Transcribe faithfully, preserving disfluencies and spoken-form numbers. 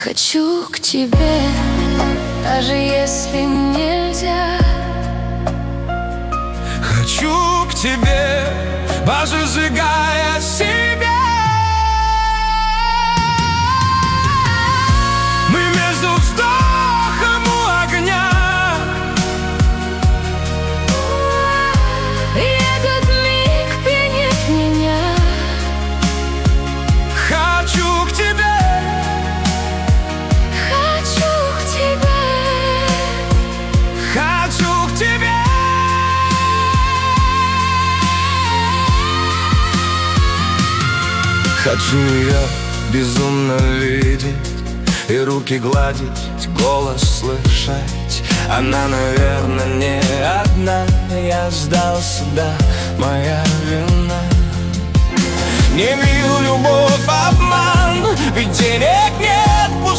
Хочу к тебе, даже если нельзя. Хочу к тебе, даже сжигая себя. Мы между вздохом у огня. И этот миг пьянит меня. Хочу к тебе. Хочу к тебе. Хочу к тебе. Хочу ее безумно видеть и руки гладить, голос слышать. Она, наверное, не одна. Я сдался, да, моя вина. Не бил любовь обман, ведь денег нет.